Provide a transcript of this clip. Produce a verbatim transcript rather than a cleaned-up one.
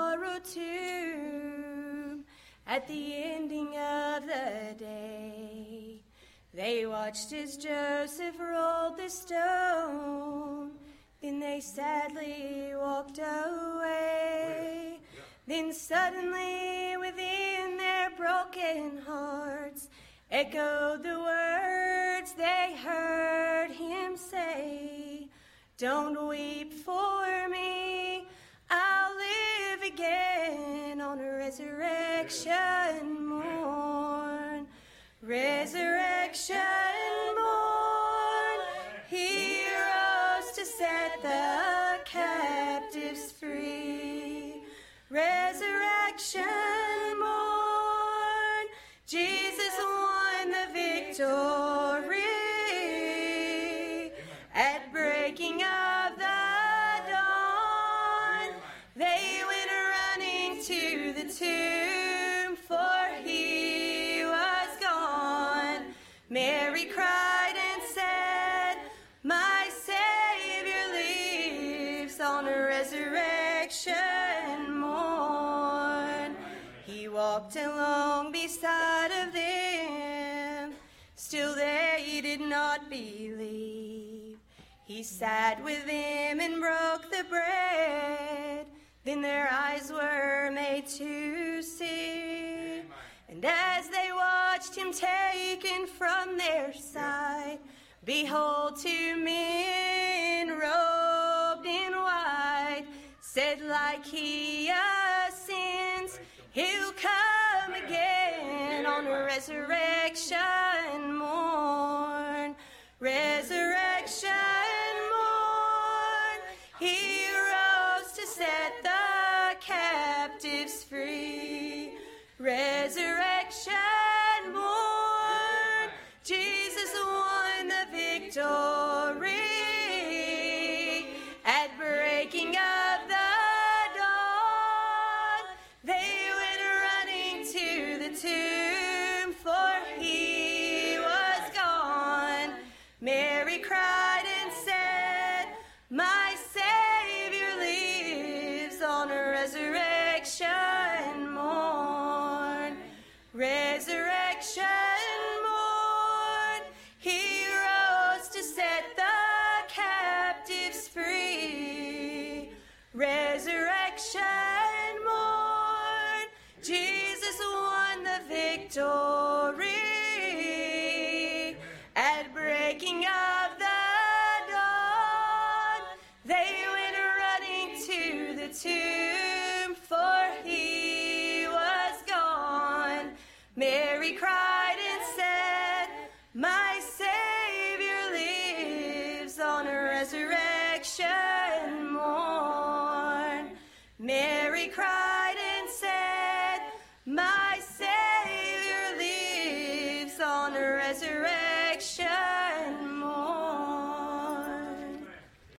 borrowed tomb. At the ending of the day, they watched as Joseph rolled the stone. Then they sadly walked away. Then suddenly within their broken hearts echoed the words they heard him say, "Don't weep for me, I'll live again on a resurrection morn." Resurrection morn, he rose to set the captives free. Resurrection morn, Jesus won the victory. At breaking of the dawn, they went running to the tomb, for he was gone. Mary cried and said, "My Savior lives on a resurrection morn." He walked along beside of them, still they did not believe. He sat with them and broke the bread, then their eyes were made to see. And as they watched him taken from their sight, behold, two men robed in white said, "Like he ascends, he'll come again on a resurrection morn." Resurrection morn, he rose to set the captives free. Resurrection morn, Jesus won the victory. At breaking of the dawn, they went running to the tomb, for he was gone. Mary cried and said, "My Savior lives on a resurrection morn." Resurrection morn, he rose to set the captives free. Resurrection morn, Jesus won the victory. At breaking of the dawn, they went running to the tomb, for he was gone. Mary cried and said, "My Savior lives on a resurrection morn." Mary cried and said, "My Savior lives on a resurrection